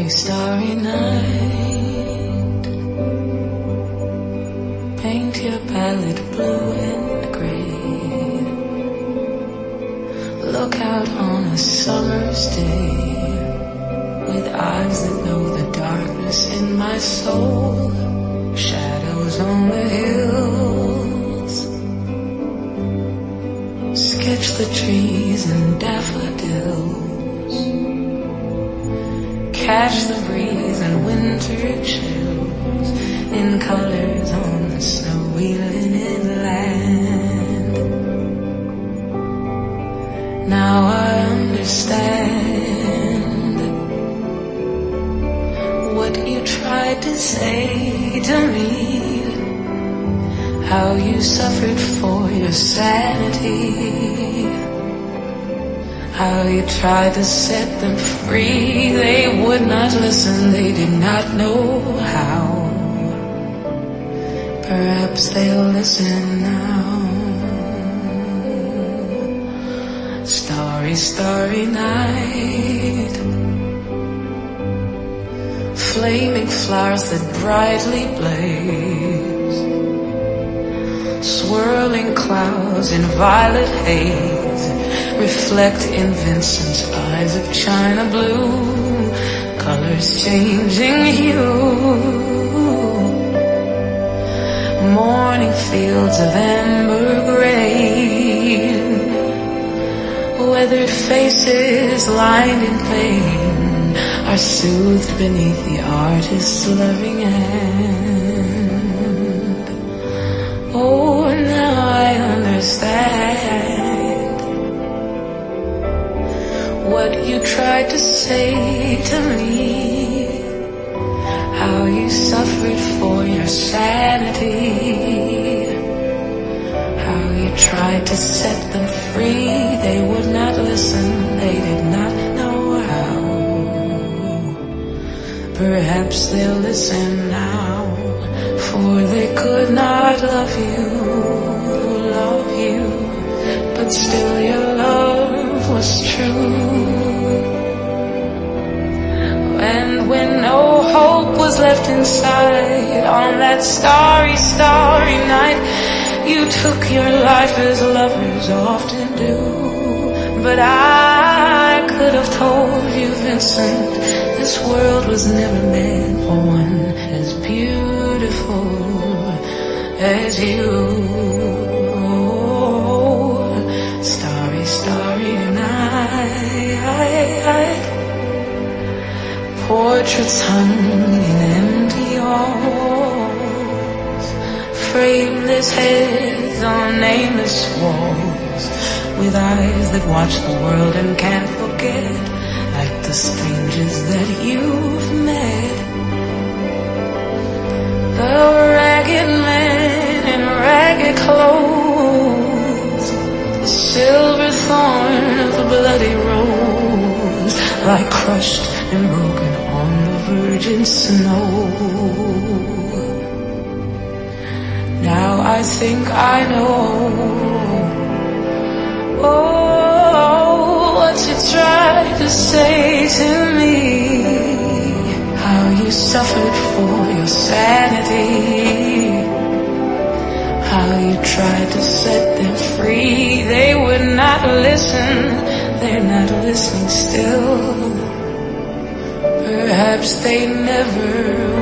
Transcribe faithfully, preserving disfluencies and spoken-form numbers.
starry night. Paint your palette blue and gray. Look out on a summer's day with eyes that know the darkness in my soul. Shadows on the hills. Sketch the trees and daffodils. Catch the breeze and winter chills in colors on the snowy linen land. Now I understand what you tried to say to me, how you suffered for your sanity, how you tried to set them free. They would not listen, they did not know how. Perhaps they'll listen now. Starry, starry night. Flaming flowers that brightly blaze. Swirling clouds in violet haze reflect in Vincent's eyes of china blue, colors changing hue. Morning fields of amber grain, weathered faces lined in pain are soothed beneath the artist's loving hand. Oh, now I understand what you tried to say to me, how you suffered for your sanity, how you tried to set them free. They would not listen, they did not know how. Perhaps they'll listen now, for they could not love you, love you, but still your love was true. And when no hope was left inside on that starry, starry night, you took your life as lovers often do. But I could have told you, Vincent, this world was never meant for one as beautiful as you. Starry, starry night. Portraits hung in empty halls, frameless heads on nameless walls, with eyes that watch the world and can't forget, like the strangers that you've met. The ragged men in ragged clothes, the silver thorn of the bloody rose, like crushed and broken on the virgin snow. Now I think I know, oh, what you tried to say to me, how you suffered for your sanity, how you tried to set them free. They would not listen, they're not listening still. Perhaps they never